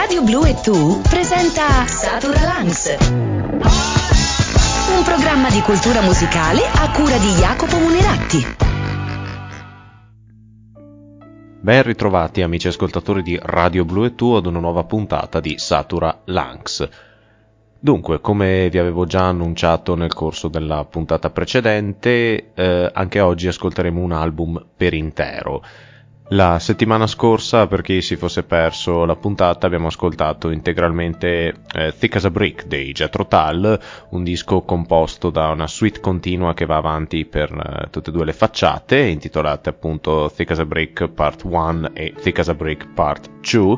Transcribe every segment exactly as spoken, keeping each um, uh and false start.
Radio Blu e Tu presenta Satura Lanx, un programma di cultura musicale a cura di Jacopo Muneratti. Ben ritrovati amici ascoltatori di Radio Blu e Tu ad una nuova puntata di Satura Lanx. Dunque, come vi avevo già annunciato nel corso della puntata precedente, eh, anche oggi ascolteremo un album per intero. La settimana scorsa, per chi si fosse perso la puntata, abbiamo ascoltato integralmente eh, Thick as a Brick dei Jethro Tull, un disco composto da una suite continua che va avanti per eh, tutte e due le facciate, intitolate appunto Thick as a Brick Part uno e Thick as a Brick Part due.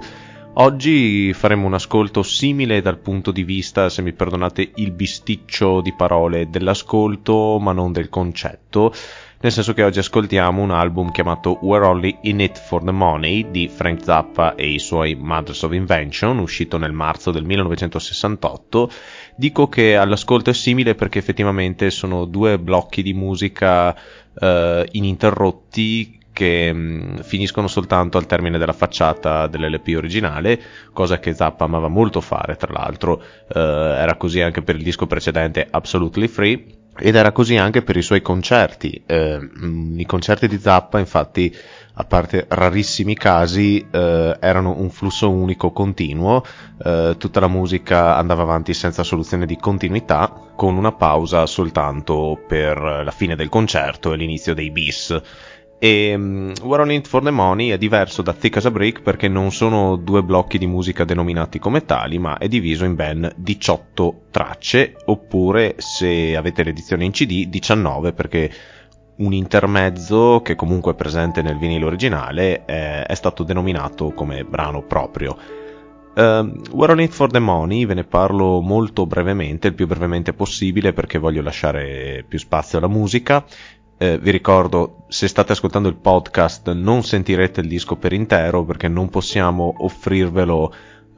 Oggi faremo un ascolto simile dal punto di vista, se mi perdonate il bisticcio di parole, dell'ascolto ma non del concetto, nel senso che oggi ascoltiamo un album chiamato We're Only in It for the Money di Frank Zappa e i suoi Mothers of Invention, uscito nel marzo del millenovecentosessantotto. Dico che all'ascolto è simile perché effettivamente sono due blocchi di musica eh, ininterrotti che mh, finiscono soltanto al termine della facciata dell'L P originale, cosa che Zappa amava molto fare, tra l'altro. Eh, era così anche per il disco precedente Absolutely Free, ed era così anche per i suoi concerti. Eh, mh, i concerti di Zappa, infatti, a parte rarissimi casi, eh, erano un flusso unico continuo, eh, tutta la musica andava avanti senza soluzione di continuità, con una pausa soltanto per la fine del concerto e l'inizio dei bis. E um, We're On It For The Money è diverso da Thick As A Brick perché non sono due blocchi di musica denominati come tali, ma è diviso in ben diciotto tracce, oppure, se avete l'edizione in C D, diciannove, perché un intermezzo, che comunque è presente nel vinile originale, è, è stato denominato come brano proprio. Uh, We're On It For The Money ve ne parlo molto brevemente, il più brevemente possibile, perché voglio lasciare più spazio alla musica. Eh, vi ricordo, se state ascoltando il podcast non sentirete il disco per intero perché non possiamo offrirvelo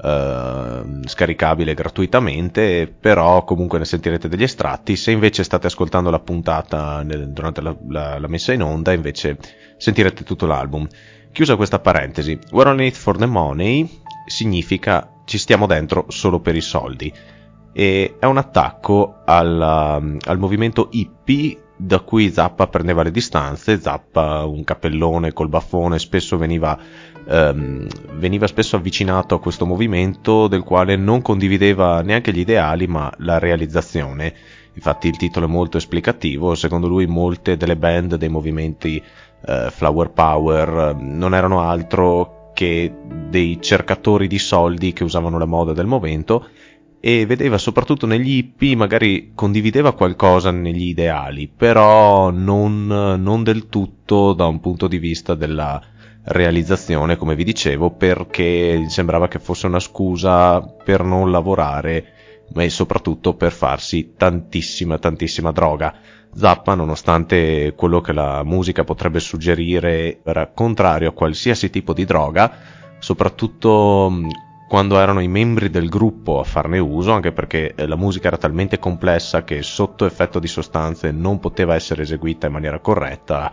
eh, scaricabile gratuitamente, però comunque ne sentirete degli estratti. Se invece state ascoltando la puntata nel, durante la, la, la messa in onda, invece sentirete tutto l'album. Chiusa questa parentesi, We're On It For The Money significa ci stiamo dentro solo per i soldi, e è un attacco alla, al movimento hippie da cui Zappa prendeva le distanze. Zappa, un cappellone col baffone, spesso veniva, ehm, veniva spesso avvicinato a questo movimento, del quale non condivideva neanche gli ideali ma la realizzazione. Infatti il titolo è molto esplicativo. Secondo lui molte delle band dei movimenti eh, Flower Power non erano altro che dei cercatori di soldi che usavano la moda del momento, e vedeva soprattutto negli hippie, magari condivideva qualcosa negli ideali, però non, non del tutto da un punto di vista della realizzazione, come vi dicevo, perché sembrava che fosse una scusa per non lavorare, ma soprattutto per farsi tantissima, tantissima droga. Zappa, nonostante quello che la musica potrebbe suggerire, era contrario a qualsiasi tipo di droga, soprattutto quando erano i membri del gruppo a farne uso, anche perché la musica era talmente complessa che sotto effetto di sostanze non poteva essere eseguita in maniera corretta.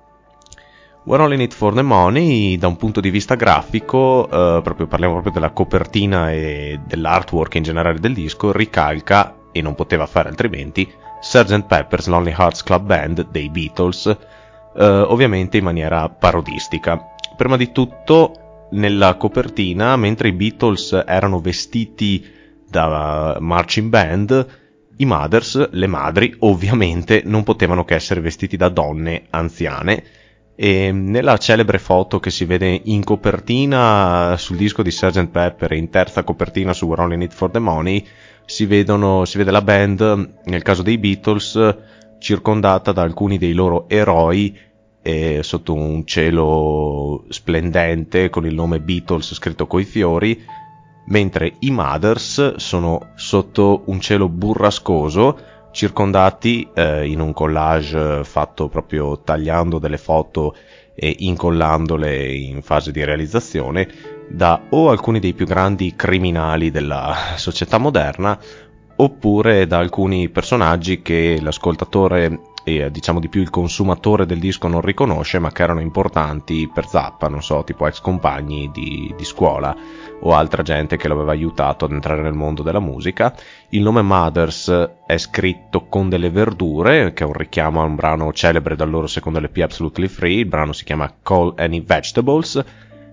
We're All In It For The Money, da un punto di vista grafico, eh, proprio parliamo proprio della copertina e dell'artwork in generale del disco, ricalca, e non poteva fare altrimenti, sergeant Pepper's Lonely Hearts Club Band dei Beatles, eh, ovviamente in maniera parodistica. Prima di tutto, nella copertina, mentre i Beatles erano vestiti da marching band, i Mothers, le madri, ovviamente non potevano che essere vestiti da donne anziane. E nella celebre foto che si vede in copertina sul disco di sergeant Pepper e in terza copertina su We're Only In It For The Money, si vedono, si vede la band, nel caso dei Beatles, circondata da alcuni dei loro eroi, e sotto un cielo splendente con il nome Beatles scritto coi fiori, mentre i Mothers sono sotto un cielo burrascoso, circondati eh, in un collage fatto proprio tagliando delle foto e incollandole in fase di realizzazione da o alcuni dei più grandi criminali della società moderna, oppure da alcuni personaggi che l'ascoltatore e diciamo di più il consumatore del disco non riconosce, ma che erano importanti per Zappa, non so, tipo ex compagni di, di scuola o altra gente che lo aveva aiutato ad entrare nel mondo della musica. Il nome Mothers è scritto con delle verdure, che è un richiamo a un brano celebre dal loro secondo L P Absolutely Free. Il brano si chiama Call Any Vegetables.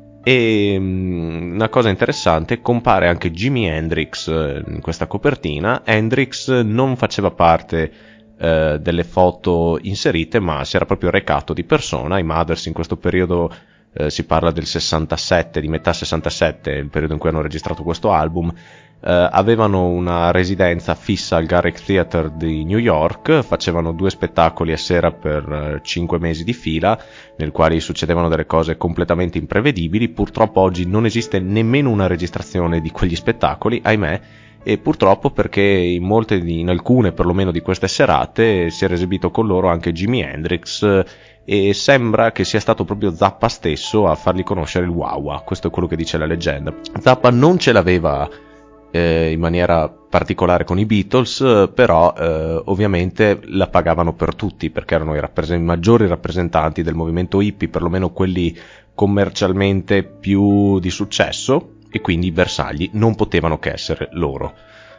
E una cosa interessante, compare anche Jimi Hendrix in questa copertina. Hendrix non faceva parte eh, delle foto inserite, ma si era proprio recato di persona. I Mothers in questo periodo, eh, si parla del sessantasette, di metà sessantasette, il periodo in cui hanno registrato questo album, eh, avevano una residenza fissa al Garrick Theatre di New York, facevano due spettacoli a sera per cinque mesi di fila, nel quali succedevano delle cose completamente imprevedibili. Purtroppo oggi non esiste nemmeno una registrazione di quegli spettacoli, ahimè, e purtroppo perché in molte, in alcune perlomeno di queste serate si era esibito con loro anche Jimi Hendrix, e sembra che sia stato proprio Zappa stesso a fargli conoscere il wah-wah. Questo è quello che dice la leggenda. Zappa non ce l'aveva eh, in maniera particolare con i Beatles, però eh, ovviamente la pagavano per tutti, perché erano i, rappresent- i maggiori rappresentanti del movimento hippie, perlomeno quelli commercialmente più di successo, e quindi i bersagli non potevano che essere loro.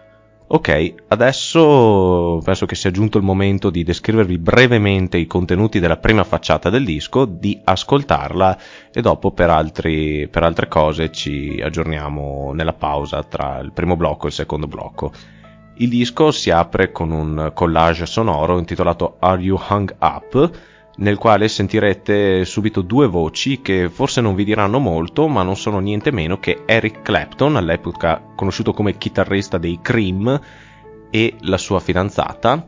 Ok, adesso penso che sia giunto il momento di descrivervi brevemente i contenuti della prima facciata del disco, di ascoltarla, e dopo per, altri, per altre cose ci aggiorniamo nella pausa tra il primo blocco e il secondo blocco. Il disco si apre con un collage sonoro intitolato Are You Hung Up?, nel quale sentirete subito due voci che forse non vi diranno molto, ma non sono niente meno che Eric Clapton, all'epoca conosciuto come chitarrista dei Cream, e la sua fidanzata,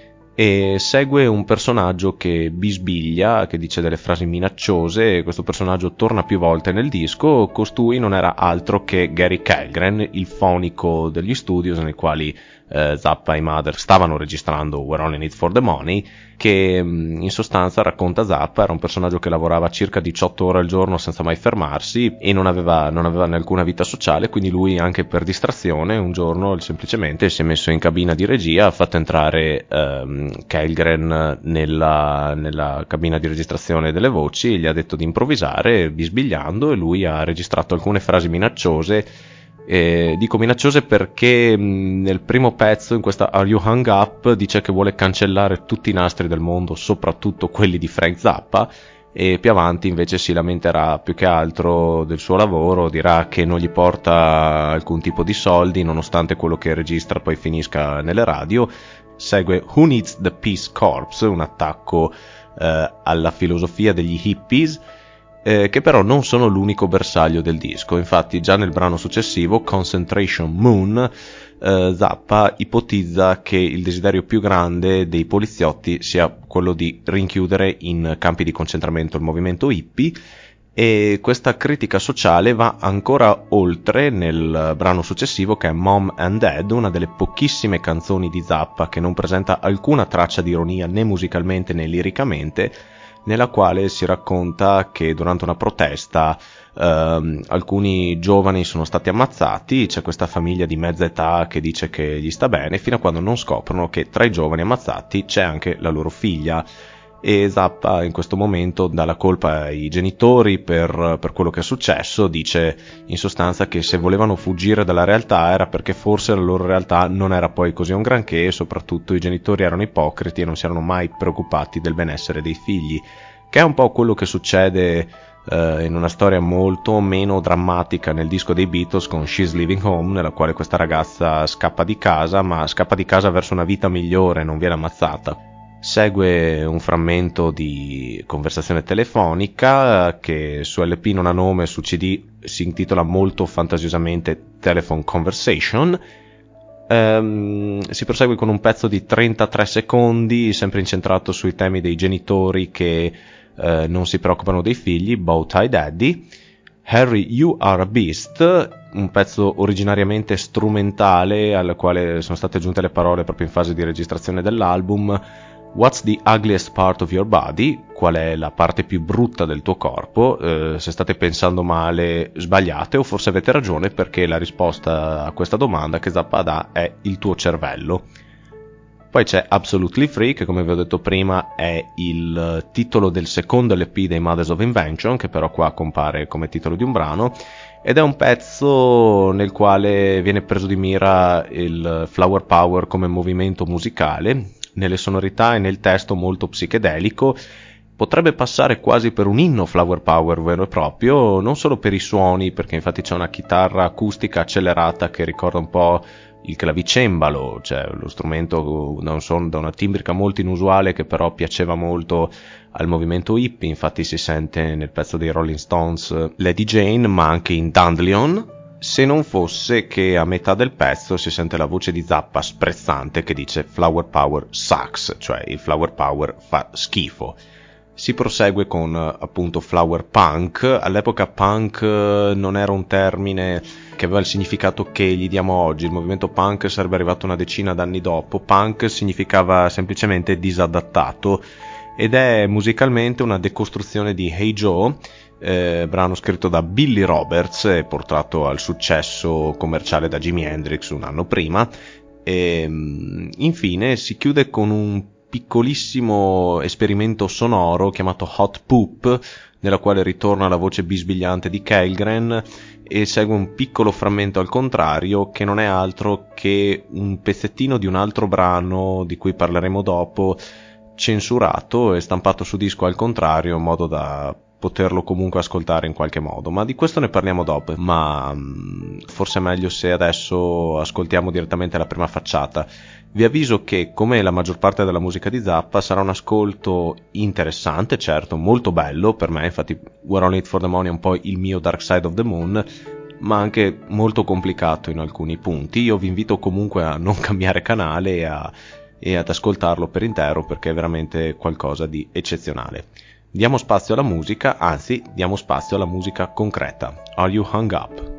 e segue un personaggio che bisbiglia, che dice delle frasi minacciose, e questo personaggio torna più volte nel disco. Costui non era altro che Gary Kellgren, il fonico degli studios nei quali eh, Zappa e Mother stavano registrando We're All In It For The Money, che in sostanza, racconta Zappa, era un personaggio che lavorava circa diciotto ore al giorno senza mai fermarsi e non aveva, non aveva alcuna vita sociale, quindi lui, anche per distrazione, un giorno semplicemente si è messo in cabina di regia, ha fatto entrare ehm, Kellgren nella, nella cabina di registrazione delle voci, gli ha detto di improvvisare bisbigliando, e lui ha registrato alcune frasi minacciose. Eh, dico minacciose perché mh, nel primo pezzo, in questa Are You Hung Up, dice che vuole cancellare tutti i nastri del mondo, soprattutto quelli di Frank Zappa, e più avanti invece si lamenterà più che altro del suo lavoro, dirà che non gli porta alcun tipo di soldi nonostante quello che registra poi finisca nelle radio. Segue Who Needs the Peace Corps, un attacco eh, alla filosofia degli hippies, Eh, che però non sono l'unico bersaglio del disco. Infatti già nel brano successivo, Concentration Moon, eh, Zappa ipotizza che il desiderio più grande dei poliziotti sia quello di rinchiudere in campi di concentramento il movimento hippie, e questa critica sociale va ancora oltre nel brano successivo, che è Mom and Dad, una delle pochissime canzoni di Zappa che non presenta alcuna traccia di ironia né musicalmente né liricamente, nella quale si racconta che durante una protesta ehm, alcuni giovani sono stati ammazzati. C'è questa famiglia di mezza età che dice che gli sta bene, fino a quando non scoprono che tra i giovani ammazzati c'è anche la loro figlia, e Zappa in questo momento dà la colpa ai genitori per, per quello che è successo. Dice in sostanza che se volevano fuggire dalla realtà era perché forse la loro realtà non era poi così un granché, e soprattutto i genitori erano ipocriti e non si erano mai preoccupati del benessere dei figli, che è un po' quello che succede eh, in una storia molto meno drammatica nel disco dei Beatles con She's Leaving Home, nella quale questa ragazza scappa di casa, ma scappa di casa verso una vita migliore, non viene ammazzata. Segue un frammento di conversazione telefonica che su L P non ha nome, su C D si intitola molto fantasiosamente Telephone Conversation. Ehm, si prosegue con un pezzo di trentatré secondi, sempre incentrato sui temi dei genitori che eh, non si preoccupano dei figli, Bow Tie Daddy. Harry, You Are a Beast, un pezzo originariamente strumentale al quale sono state aggiunte le parole proprio in fase di registrazione dell'album. What's the ugliest part of your body? Qual è la parte più brutta del tuo corpo? Eh, se state pensando male, sbagliate, o forse avete ragione, perché la risposta a questa domanda che Zappa dà è il tuo cervello. Poi c'è Absolutely Free, che come vi ho detto prima è il titolo del secondo L P dei Mothers of Invention, che però qua compare come titolo di un brano, ed è un pezzo nel quale viene preso di mira il flower power come movimento musicale, nelle sonorità e nel testo molto psichedelico. Potrebbe passare quasi per un inno flower power vero e proprio, non solo per i suoni, perché infatti c'è una chitarra acustica accelerata che ricorda un po' il clavicembalo, cioè lo strumento da, un son, da una timbrica molto inusuale che però piaceva molto al movimento hippie. Infatti si sente nel pezzo dei Rolling Stones Lady Jane, ma anche in Dandelion, se non fosse che a metà del pezzo si sente la voce di Zappa sprezzante che dice flower power sucks, cioè il flower power fa schifo. Si prosegue con appunto flower punk. All'epoca punk non era un termine che aveva il significato che gli diamo oggi. Il movimento punk sarebbe arrivato una decina d'anni dopo. Punk significava semplicemente disadattato ed è musicalmente una decostruzione di Hey Joe, eh, brano scritto da Billy Roberts e portato al successo commerciale da Jimi Hendrix un anno prima. E infine si chiude con un piccolissimo esperimento sonoro chiamato Hot Poop, nella quale ritorna la voce bisbigliante di Kellgren e segue un piccolo frammento al contrario che non è altro che un pezzettino di un altro brano di cui parleremo dopo, censurato e stampato su disco al contrario in modo da poterlo comunque ascoltare in qualche modo, ma di questo ne parliamo dopo. Ma mh, forse è meglio se adesso ascoltiamo direttamente la prima facciata. Vi avviso che, come la maggior parte della musica di Zappa, sarà un ascolto interessante, certo, molto bello per me, infatti We're On It For The Money è un po' il mio Dark Side of the Moon, ma anche molto complicato in alcuni punti. Io vi invito comunque a non cambiare canale e, a, e ad ascoltarlo per intero, perché è veramente qualcosa di eccezionale. Diamo spazio alla musica, anzi, diamo spazio alla musica concreta. Are You Hung Up?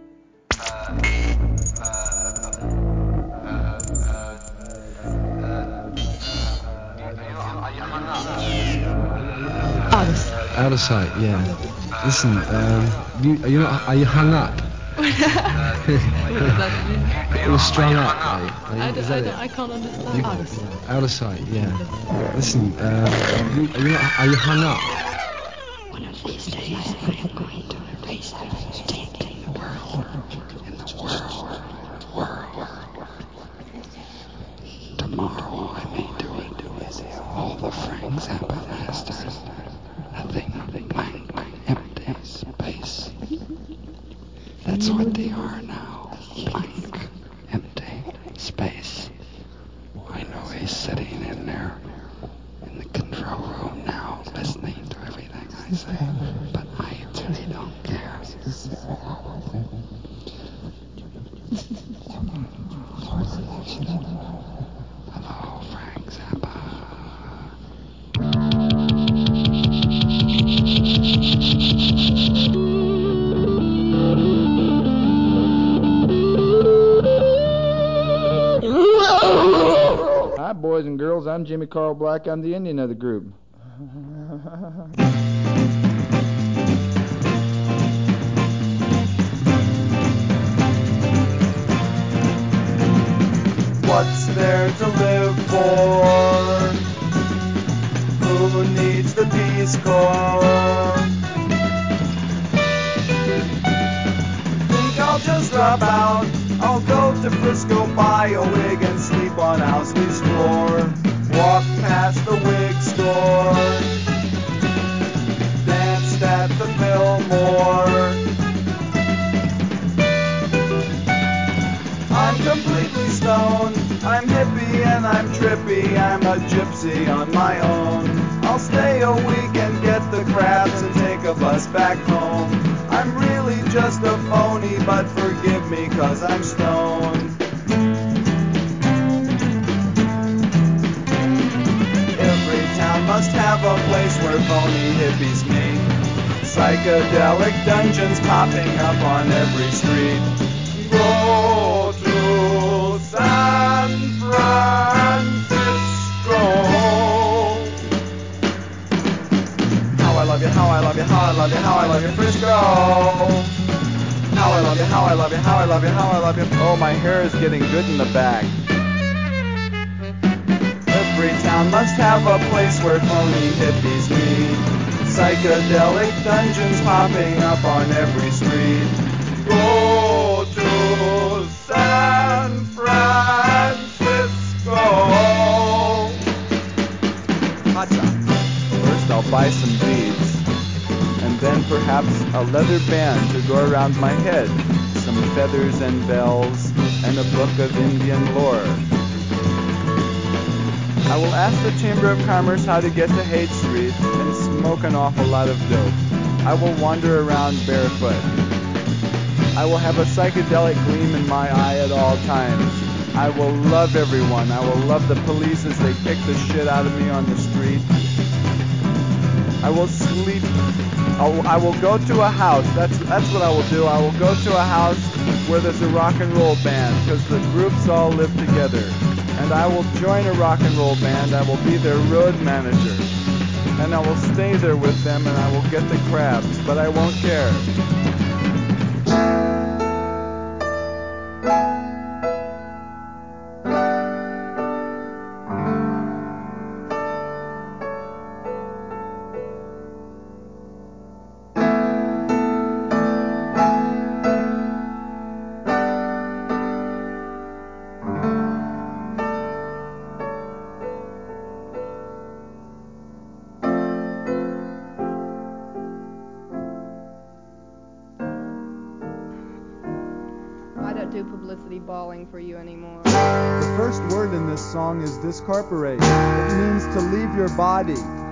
Out of, out of sight, yeah. Listen, um, you, are you not, are you hung up? You're strung up, are you? Are you? I, d- Is I, that d- it? I can't understand. You, Out of sight. out of sight, yeah. Listen, um, you, are you not, are you hung up? One of these days, I am going to erase everything in the world, in the world, world. Tomorrow I may do it with all the Frank Zappa masters. Nothing, nothing, blank, blank, empty space. That's what they are now. Blank, empty space. I know he's sitting in there in the control room now, listening to everything I say, but I really don't care. Hello, Frank Zappa. Hi, boys and girls. I'm Jimmy Carl Black. I'm the Indian of the group. What's there to live for? Who needs the Peace Corps? Think I'll just drop out. I'll go to Frisco, buy a wig, and sleep on Owsley's floor. Walk past the wig store, danced at the Fillmore. I'm completely stoned, I'm hippie and I'm trippy, I'm a gypsy on my own. I'll stay a week and get the crabs and take a bus back home. I'm really just a phony, but forgive me 'cause I'm stoned. Every town must have a place where phony hippies meet. Psychedelic dungeons popping up on every street. Go to San Francisco. How I love you, how I love you, how I love you, how I love you, Frisco. How I love you, how I love you, how I love you, how I love you. Oh, my hair is getting good in the back. every town must have a place where phony hippies meet. Psychedelic dungeons popping up on every street. Go to San Francisco. Hotshot. First I'll buy some beads, and then perhaps a leather band to go around my head, some feathers and bells, and a book of Indian lore. I will ask the Chamber of Commerce how to get to Haight Street and smoke an awful lot of dope. I will wander around barefoot. I will have a psychedelic gleam in my eye at all times. I will love everyone. I will love the police as they kick the shit out of me on the street. I will sleep. I'll, I will go to a house. That's that's what I will do. I will go to a house where there's a rock and roll band, because the groups all live together. And I will join a rock and roll band. I will be their road manager. And I will stay there with them, and I will get the crabs, but I won't care. Balling for you anymore. The first word in this song is discorporate. It means to leave your body.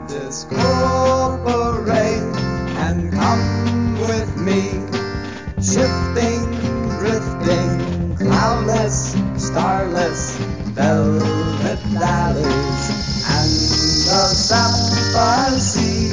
Discorporate and come with me, shifting, drifting, cloudless, starless, velvet valleys, and the sapphire sea.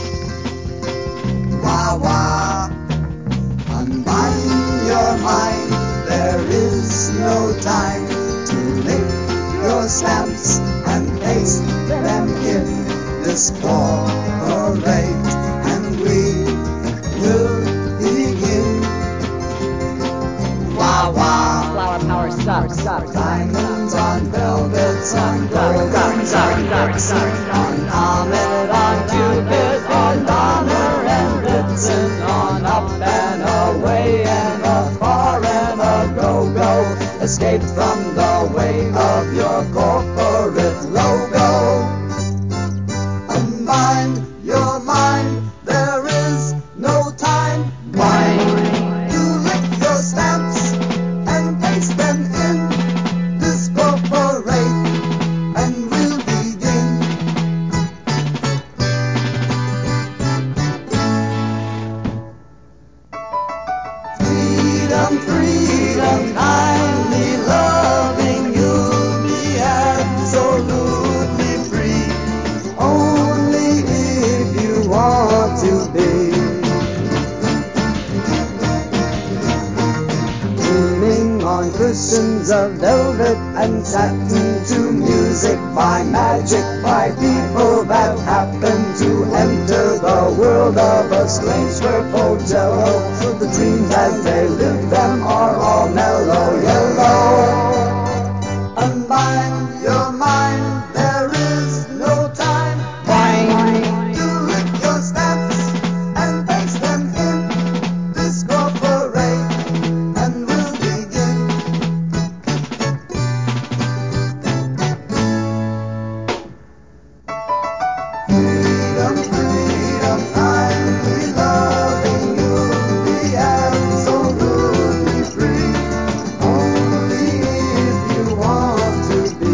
Wah wah, unbind your mind. There is no time to lick your stamps and paste them in. Discorporate and we will begin. Wah wah. Flower power sucks. Diamonds on velvets on gold. Diamonds on Ahmed, on Cupid, on Donner and Blitzen, on up and away and afar and a go-go. Escape from the way of your corporate logo. Unbind your mind, there is no time. Wine, you lick your stamps and paste them in. Discorporate and we'll begin. Freedom, freedom, kindly loving, you'll be absolutely free. Only if you want to be. Dreaming on cushions of velvet and satin to music by magic by people that happen to enter the world of a strange purple jello. The dreams as they live them are all mellow yellow. Unbind your mind, there is no time. Wine, you lick your stamps and paste them in. Discorporate and we'll begin. Freedom, freedom, kindly loving, you'll be absolutely free. Only if you want to be.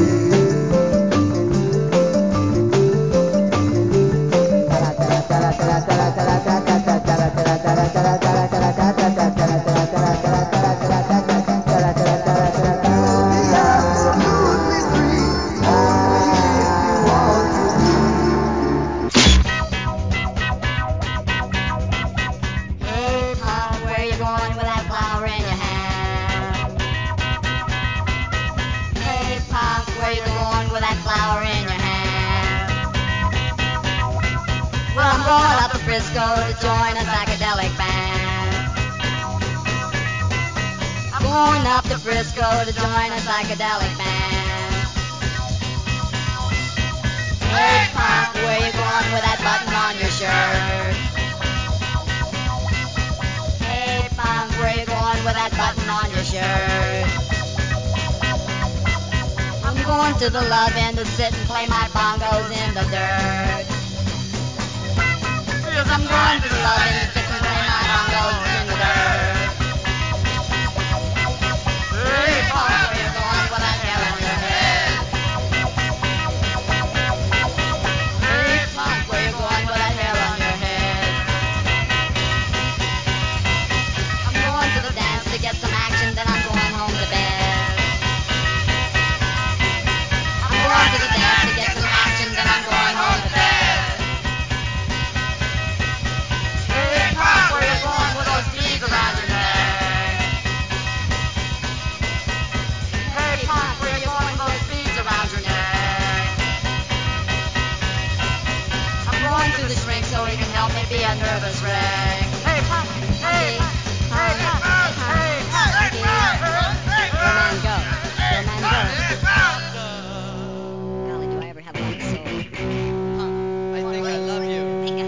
Hey, Pop, where you going with that flower in your hand? Hey, Pop, where you going with that flower in your hand? Well, I'm going up to Frisco to join a psychedelic band. I'm going up to Frisco to join a psychedelic band. Hey punk, where you going with that button on your shirt? Hey punk, where you going with that button on your shirt? I'm going to the love end to sit and play my bongos in the dirt. Yes, I'm going to the love end to sit and play my bongos in the dirt. Hey punk, where you going with that hair on your head? Hey punk, where you going with that hair on your head? I'm going to the dance to get some action, then I'm going home to bed. I'm going to the dance to get some action, then I'm going home to bed. Hey punk, where you going with those beads around your neck? Hey punk, where you going with those beads around your neck? I'm going to the shrink so he can help me be a nervous wreck. Hey punk, hey punk, hey punk, hey punk, go man go, go man go. Golly, do I ever have one soul? I think I love you.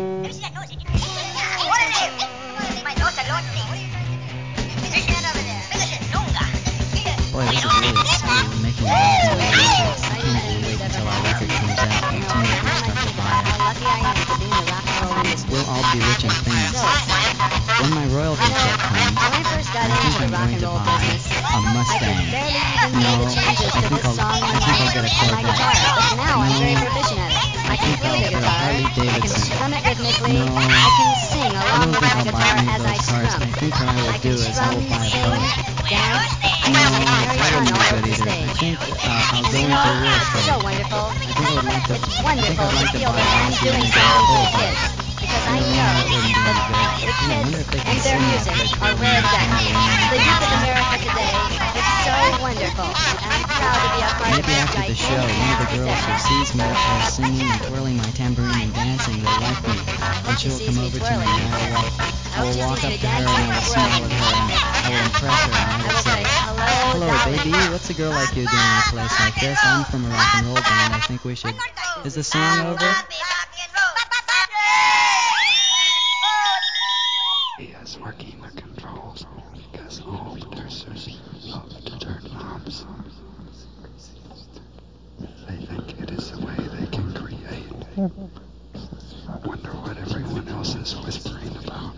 Boy, this is really exciting. Making a lot of music. I can't wait until our record comes out. Continue to hear stuff about it. How lucky I am to be in the rock and roll industry. We'll all be rich and famous. So excited. When my royalty check comes, When I first got I think into the I'm rock going and to roll buy business, a I could Mustang. barely even No, play the changes I to think this I'll, song I on think I'll get a my guitar. Corvette. But now I'm No, very proficient at it. I can think play I'll the get a guitar. Harley I can Davidson. strum it rhythmically. No, I can sing I along don't with think my I'll buy guitar any of as I those cars. strum. I think what I I will can do is I strum, will buy a sing, boat. dance. I No, can have that merry fun wouldn't be all good over the either. I stage. think uh, I'll And go you into know, real it's estate. so wonderful. I think I would like to. It's I think wonderful I'd like to to feel buy that a I'm house doing and make it a something for whole the boat. kids. Because I No, know that wouldn't be any good. that the Gee, I wonder kids if they can and their sing that music good. are rare gems. The youth of America today is so wonderful. And I'm proud to be a part of Maybe this after the show, gigantic one of the girls who epidemic. sees me up there singing and twirling my tambourine and dancing will like me, and She she'll sees come me over to me twirling. and I will walk, I I hope will she walk sees up me to her and I dancing will and smile twirling. at her and I will impress her and I I will will say, say, hello, "Hello, darling." baby. What's a girl like you doing in a place like this? I'm from a rock and roll band. I think we should. Is the song over?" He is working the controls because all producers love to turn knobs. They think it is the way they can create. Wonder what everyone else is whispering about.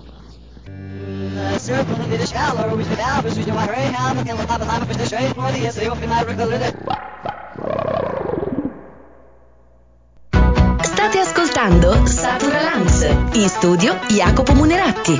State ascoltando Satura Lanx. In studio Jacopo Muneratti.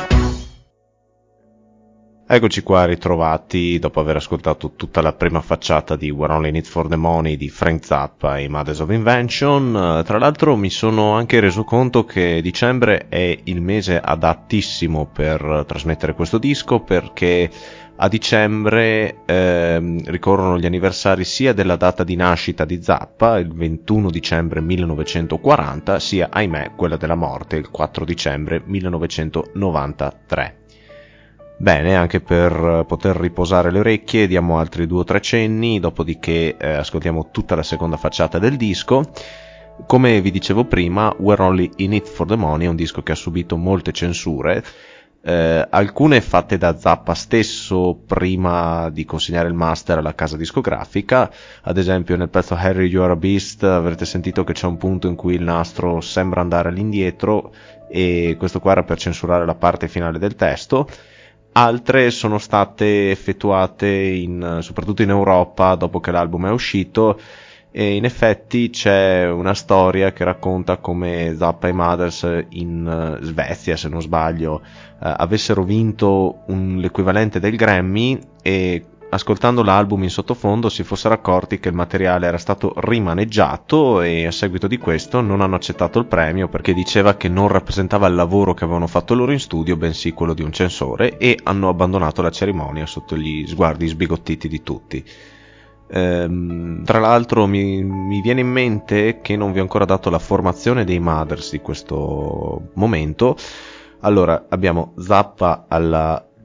Eccoci qua ritrovati dopo aver ascoltato tutta la prima facciata di We're Only in It for the Money di Frank Zappa e Mothers of Invention. Tra l'altro mi sono anche reso conto che dicembre è il mese adattissimo per trasmettere questo disco, perché a dicembre ehm, ricorrono gli anniversari sia della data di nascita di Zappa, il ventuno dicembre millenovecentoquaranta, sia, ahimè, quella della morte, il quattro dicembre millenovecentonovantatré. Bene, anche per poter riposare le orecchie diamo altri due o tre cenni, dopodiché eh, ascoltiamo tutta la seconda facciata del disco. Come vi dicevo prima, We're Only in It for the Money è un disco che ha subito molte censure, eh, alcune fatte da Zappa stesso prima di consegnare il master alla casa discografica. Ad esempio nel pezzo Harry You Are a Beast avrete sentito che c'è un punto in cui il nastro sembra andare all'indietro, e questo qua era per censurare la parte finale del testo. Altre sono state effettuate in, soprattutto in Europa dopo che l'album è uscito, e in effetti c'è una storia che racconta come Zappa e Mothers in Svezia, se non sbaglio, eh, avessero vinto un, l'equivalente del Grammy, e ascoltando l'album in sottofondo si fossero accorti che il materiale era stato rimaneggiato, e a seguito di questo non hanno accettato il premio perché diceva che non rappresentava il lavoro che avevano fatto loro in studio, bensì quello di un censore, e hanno abbandonato la cerimonia sotto gli sguardi sbigottiti di tutti. Ehm, tra l'altro mi, mi viene in mente che non vi ho ancora dato la formazione dei Mothers di questo momento. Allora, abbiamo Zappa alla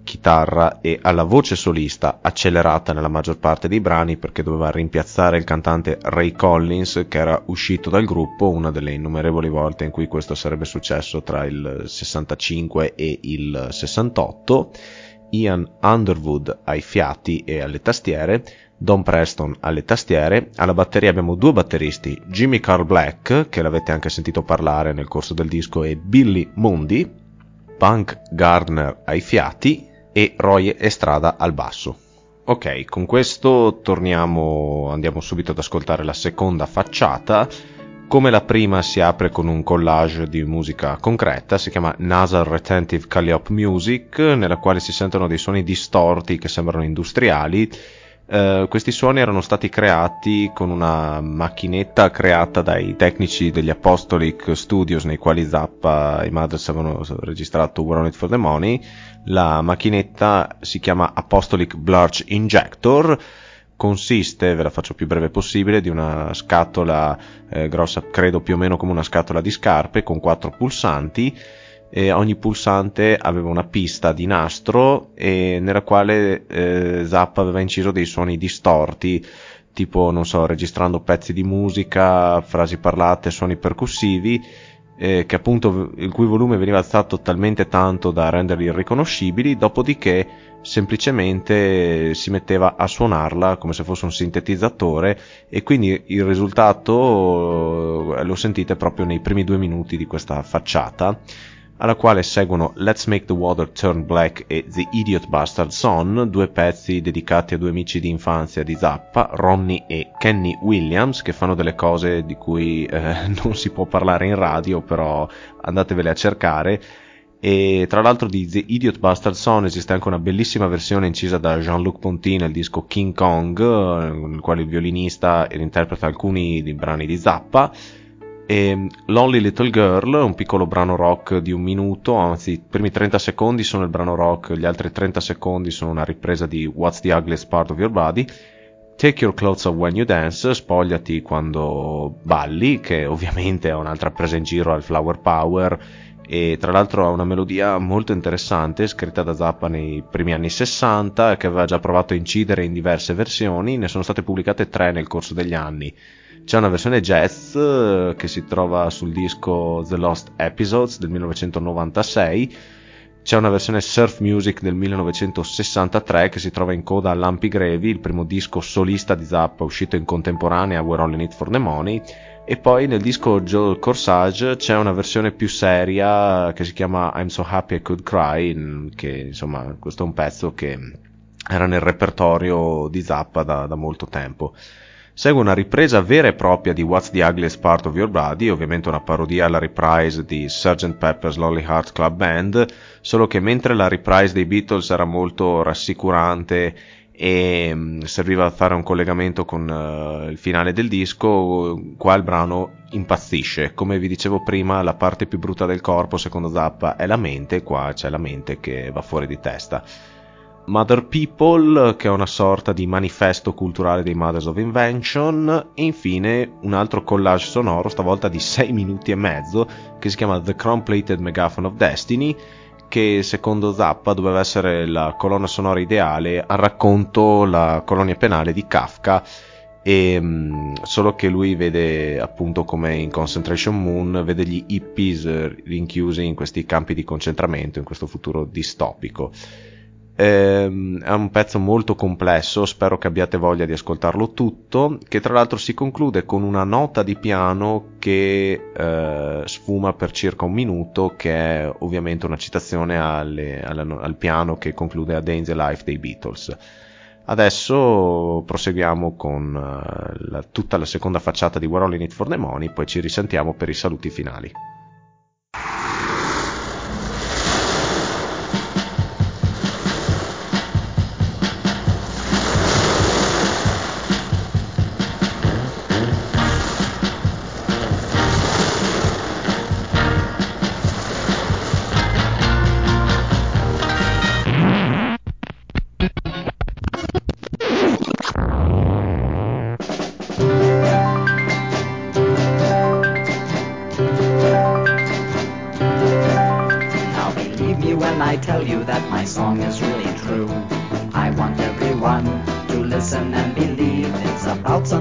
chitarra e alla voce solista, accelerata nella maggior parte dei brani perché doveva rimpiazzare il cantante Ray Collins, che era uscito dal gruppo, una delle innumerevoli volte in cui questo sarebbe successo tra il sessantacinque e il sessantotto. Ian Underwood ai fiati e alle tastiere, Don Preston alle tastiere. Alla batteria abbiamo due batteristi, Jimmy Carl Black, che l'avete anche sentito parlare nel corso del disco, e Billy Mundy, Punk Gardner ai fiati e Roy Estrada al basso. Ok, con questo torniamo, andiamo subito ad ascoltare la seconda facciata. Come la prima si apre con un collage di musica concreta, si chiama Nasal Retentive Calliope Music, nella quale si sentono dei suoni distorti che sembrano industriali. Uh, questi suoni erano stati creati con una macchinetta creata dai tecnici degli Apostolic Studios, nei quali Zappa e i Mothers avevano registrato We're On It For The Money. La macchinetta si chiama Apostolic Blurch Injector. Consiste, ve la faccio più breve possibile, di una scatola eh, grossa, credo più o meno come una scatola di scarpe, con quattro pulsanti, e ogni pulsante aveva una pista di nastro e nella quale eh, Zappa aveva inciso dei suoni distorti, tipo, non so, registrando pezzi di musica, frasi parlate, suoni percussivi, eh, che appunto il cui volume veniva alzato talmente tanto da renderli irriconoscibili, dopodiché semplicemente si metteva a suonarla come se fosse un sintetizzatore, e quindi il risultato lo sentite proprio nei primi due minuti di questa facciata, alla quale seguono Let's Make the Water Turn Black e The Idiot Bastard Son, due pezzi dedicati a due amici di infanzia di Zappa, Ronnie e Kenny Williams, che fanno delle cose di cui eh, non si può parlare in radio, però andatevele a cercare. E tra l'altro di The Idiot Bastard Son esiste anche una bellissima versione incisa da Jean-Luc Ponty nel disco King Kong, nel quale il violinista interpreta alcuni dei brani di Zappa. E Lonely Little Girl, un piccolo brano rock di un minuto, anzi i primi trenta secondi sono il brano rock, gli altri trenta secondi sono una ripresa di What's the Ugliest Part of Your Body. Take Your Clothes Off When You Dance, spogliati quando balli, che ovviamente è un'altra presa in giro al Flower Power, e tra l'altro ha una melodia molto interessante, scritta da Zappa nei primi anni sessanta, che aveva già provato a incidere in diverse versioni. Ne sono state pubblicate tre nel corso degli anni. C'è una versione jazz che si trova sul disco The Lost Episodes del millenovecentonovantasei, c'è una versione surf music del millenovecentosessantatré che si trova in coda a Lumpy Gravy, il primo disco solista di Zappa uscito in contemporanea a We're All In It For The Money, e poi nel disco Joe Corsage c'è una versione più seria che si chiama I'm So Happy I Could Cry, che insomma questo è un pezzo che era nel repertorio di Zappa da, da molto tempo. Segue una ripresa vera e propria di What's the Ugliest Part of Your Body, ovviamente una parodia alla reprise di sergeant Pepper's Lonely Hearts Club Band, solo che mentre la reprise dei Beatles era molto rassicurante e mh, serviva a fare un collegamento con uh, il finale del disco, qua il brano impazzisce. Come vi dicevo prima, la parte più brutta del corpo secondo Zappa è la mente, qua c'è la mente che va fuori di testa. Mother People, che è una sorta di manifesto culturale dei Mothers of Invention, e infine un altro collage sonoro, stavolta di sei minuti e mezzo, che si chiama The Chrome-Plated Megaphone of Destiny, che secondo Zappa doveva essere la colonna sonora ideale al racconto La colonia penale di Kafka, e mh, solo che lui vede, appunto come in Concentration Moon, vede gli hippies rinchiusi in questi campi di concentramento, in questo futuro distopico. È un pezzo molto complesso, spero che abbiate voglia di ascoltarlo tutto, che tra l'altro si conclude con una nota di piano che eh, sfuma per circa un minuto, che è ovviamente una citazione alle, alla, al piano che conclude A Day in the Life dei Beatles. Adesso proseguiamo con uh, la, tutta la seconda facciata di We're All In It For The Money, poi ci risentiamo per i saluti finali.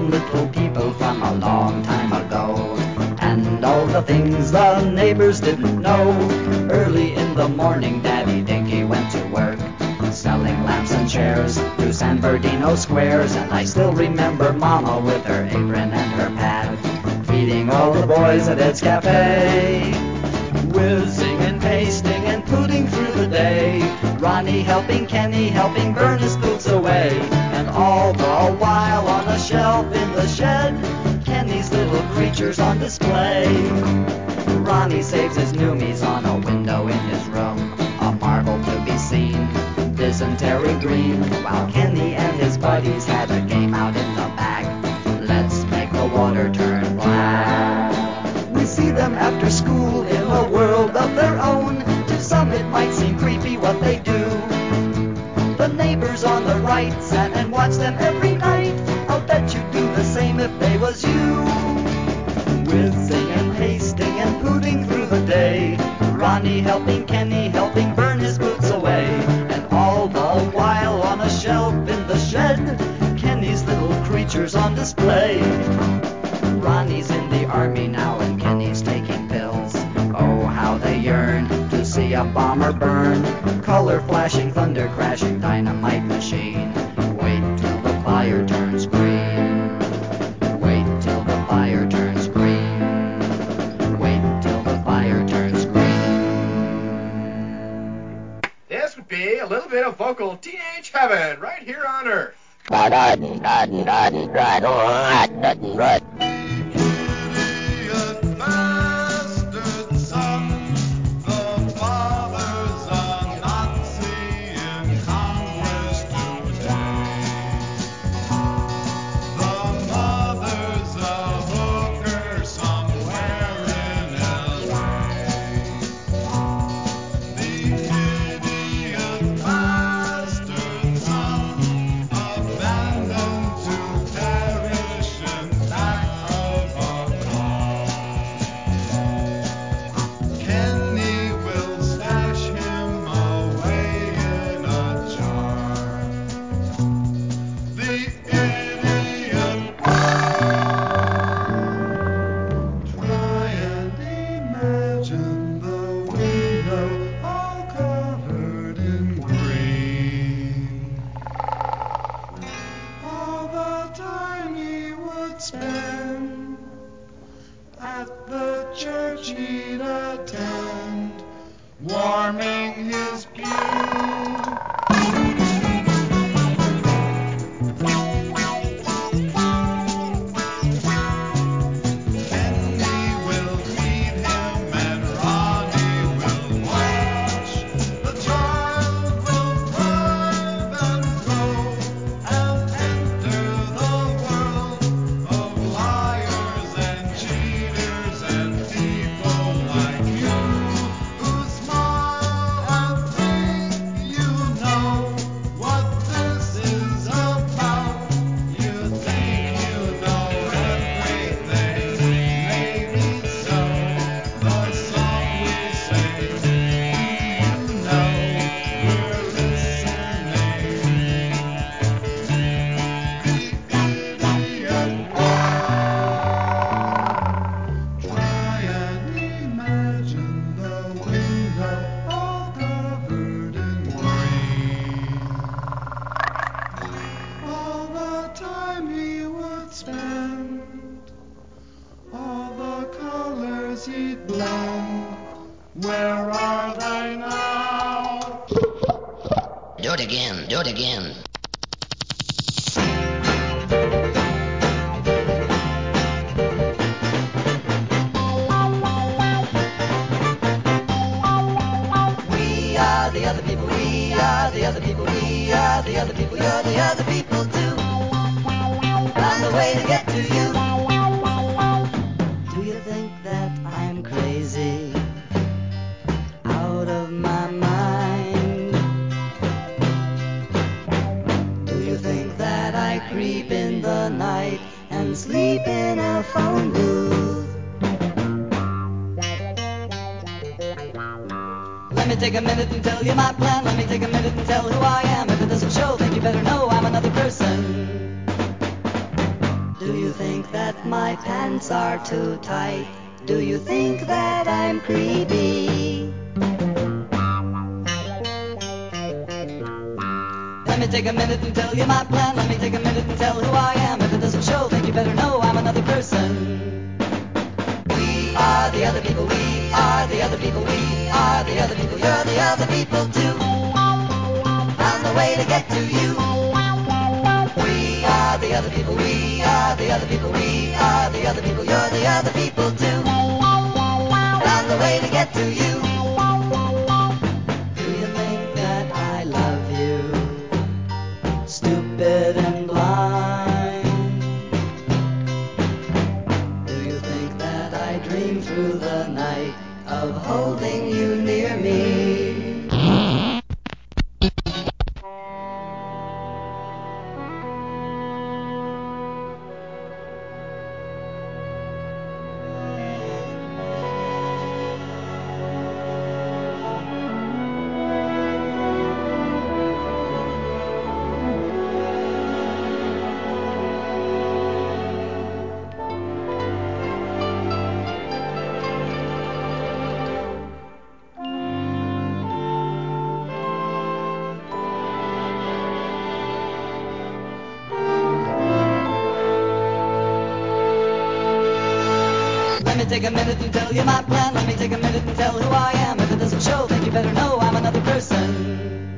some little people from a long time ago. And all the things the neighbors didn't know. Early in the morning, Daddy Dinky went to work, selling lamps and chairs through San Bernardino squares. And I still remember Mama with her apron and her pad, feeding all the boys at Ed's Cafe. Whizzing and pasting and putting through the day, Ronnie helping Kenny, helping burn his boots away. And all the while on a shelf in the shed, Kenny's little creatures on display. Ronnie saves his noomies on a window in his room, a marvel to be seen, dysentery green, while Kenny and his buddies had a game out in the back. Let's make the water turn black. We see them after school in a world of their own. To some it might seem creepy what they do. The neighbors on the right sat and watched them every night. I'll bet you'd do the same if they was you. Whizzing and pasting and pooting through the day, Ronnie helping Kenny, helping burn his boots away. And all the while on a shelf in the shed, Kenny's little creatures on display. Ronnie's in the army now and Kenny's taking pills. Oh, how they yearn to see a bomber burn. Color flashing, thunder crashing, dynamite machine. Wait till the fire turns green. Wait till the fire turns green. Wait till the fire turns green. This would be a little bit of vocal teenage heaven right here on Earth. Do it again, do it again. We are the other people, we are the other people, we are the other people, you're the other people too. Find a way to get to you. Do you think that I'm crazy? Out of my mind? Do you think that I creep in the night and sleep in a phone booth? Let me take a minute and tell you my plan. Let me take a minute and tell who I am. If it doesn't show, then you better know I'm another person. Do my pants are too tight. Do you think that I'm creepy? Let me take a minute and tell you my plan. Let me take a minute and tell who I am. If it doesn't show, then you better know I'm another person. We are the other people. We are the other people. We are the other people. You're the other people too. Found the way to get to you. We are the other people. We are the other people. We are the other people. You're the other people too. Found the way to get to you. Do you think that I love you? Stupid and blind. Do you think that I dream through the night of holding you near me? Take a minute and tell you my plan. Let me take a minute and tell who I am. If it doesn't show, then you better know I'm another person.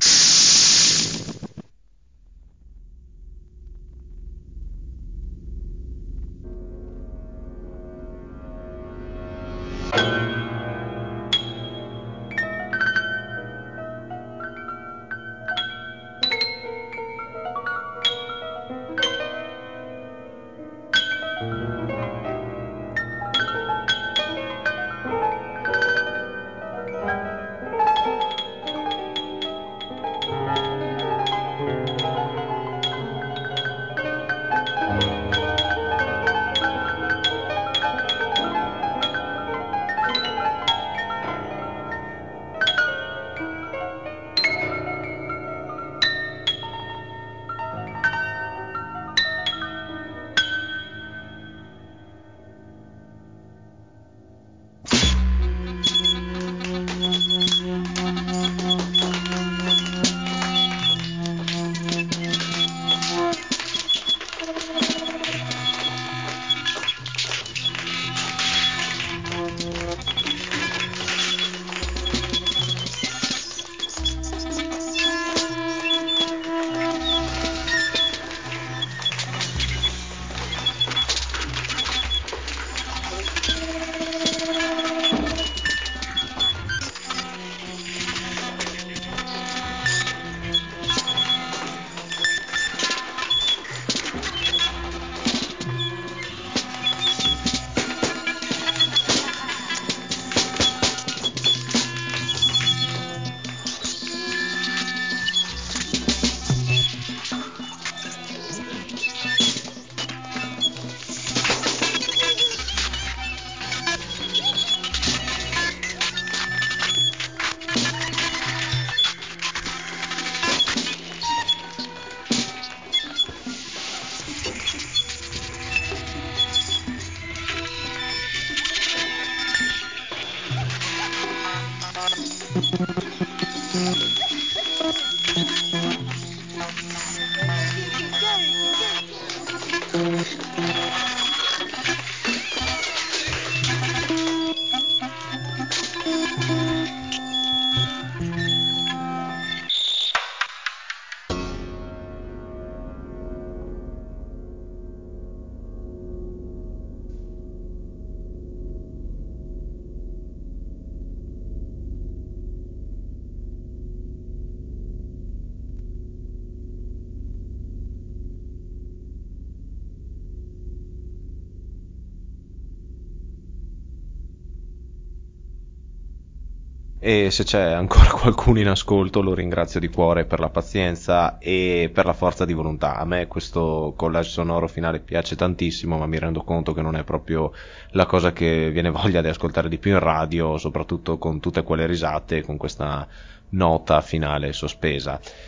E se c'è ancora qualcuno in ascolto lo ringrazio di cuore per la pazienza e per la forza di volontà. A me questo collage sonoro finale piace tantissimo, ma mi rendo conto che non è proprio la cosa che viene voglia di ascoltare di più in radio, soprattutto con tutte quelle risate, con questa nota finale sospesa.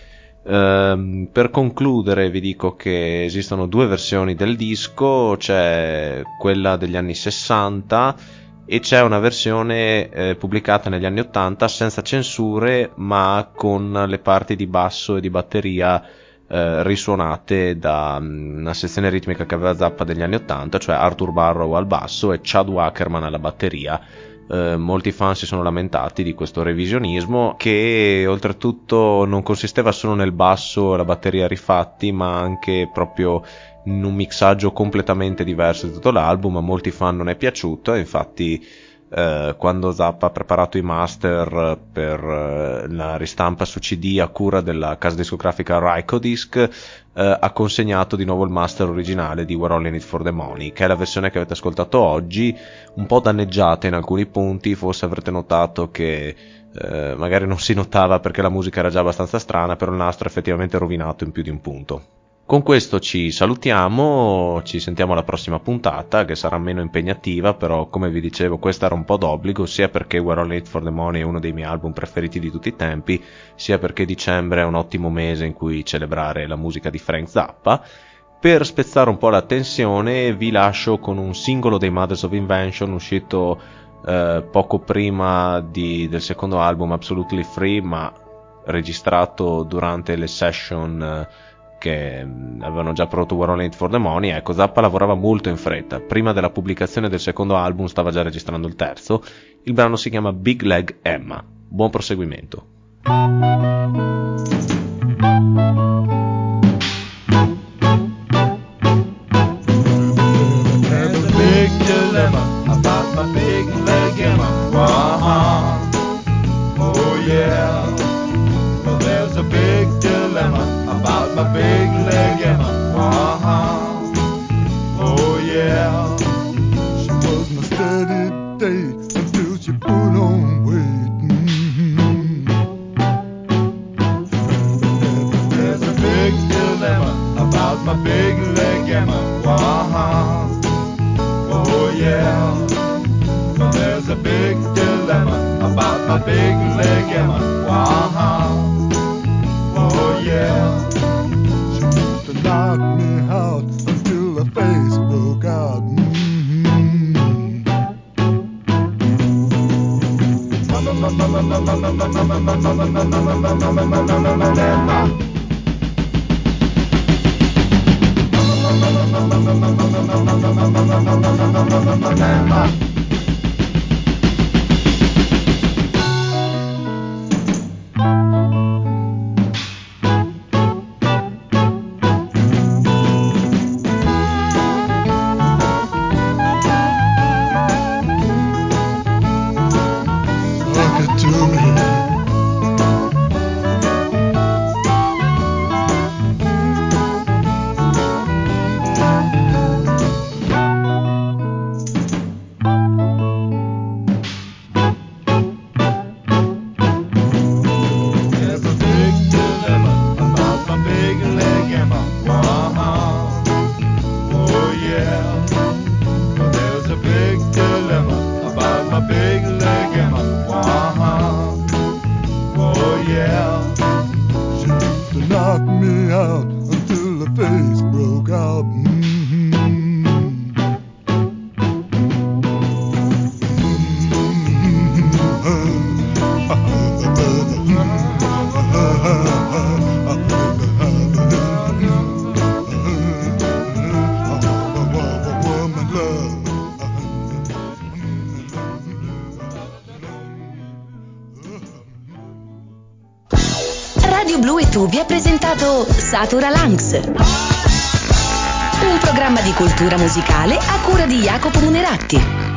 Ehm, per concludere vi dico che esistono due versioni del disco, c'è quella degli anni sessanta e c'è una versione eh, pubblicata negli anni ottanta senza censure, ma con le parti di basso e di batteria eh, risuonate da um, una sezione ritmica che aveva Zappa degli anni ottanta, cioè Arthur Barrow al basso e Chad Wackerman alla batteria. Eh, molti fan si sono lamentati di questo revisionismo, che oltretutto non consisteva solo nel basso e la batteria rifatti, ma anche proprio in un mixaggio completamente diverso di tutto l'album. A molti fan non è piaciuto e infatti eh, quando Zappa ha preparato i master per eh, la ristampa su C D a cura della casa discografica Rykodisc, eh, ha consegnato di nuovo il master originale di We're All In It For The Money, che è la versione che avete ascoltato oggi, un po' danneggiata in alcuni punti. Forse avrete notato che eh, magari non si notava perché la musica era già abbastanza strana, però il nastro è effettivamente rovinato in più di un punto. Con questo ci salutiamo, ci sentiamo alla prossima puntata, che sarà meno impegnativa, però come vi dicevo questa era un po' d'obbligo, sia perché We're All In It For The Money è uno dei miei album preferiti di tutti i tempi, sia perché dicembre è un ottimo mese in cui celebrare la musica di Frank Zappa. Per spezzare un po' la tensione vi lascio con un singolo dei Mothers of Invention uscito eh, poco prima di, del secondo album Absolutely Free, ma registrato durante le session eh, che avevano già prodotto We're All In It For The Money. Ecco, Zappa lavorava molto in fretta, prima della pubblicazione del secondo album stava già registrando il terzo. Il brano si chiama Big Leg Emma. Buon proseguimento. My big leg Emma, uh-huh, oh yeah. She was my steady date until she put on weight. Mm-hmm. There's a big dilemma about my big leg Emma, uh-huh, oh yeah. There's a big dilemma about my big leg Emma, uh-huh, oh yeah. Knocked me out until her face broke out. Mm-hmm. Radio Blu e Tu vi ha presentato Satura Lanx, un programma di cultura musicale a cura di Jacopo Muneratti.